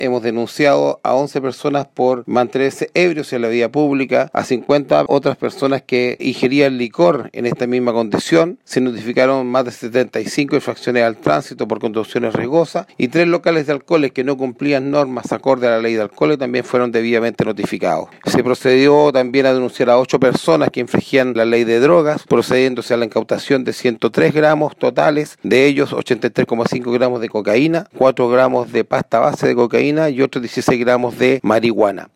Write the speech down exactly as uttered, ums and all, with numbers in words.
hemos denunciado a once personas por mantenerse ebrios en la vía pública, a cincuenta otras personas que ingerían licor en esta misma condición. Se notificaron más de setenta y cinco infracciones al tránsito por conducciones riesgosas y tres locales de alcoholes que no cumplían normas acorde a la ley de alcoholes también fueron debidamente notificados. Se procedió también a denunciar a ocho personas que infringían la ley de drogas, procediéndose a la incautación de ciento tres gramos totales, de ellos ochenta y tres coma cinco gramos de cocaína, cuatro gramos de pasta base de cocaína y otros dieciséis gramos de marihuana.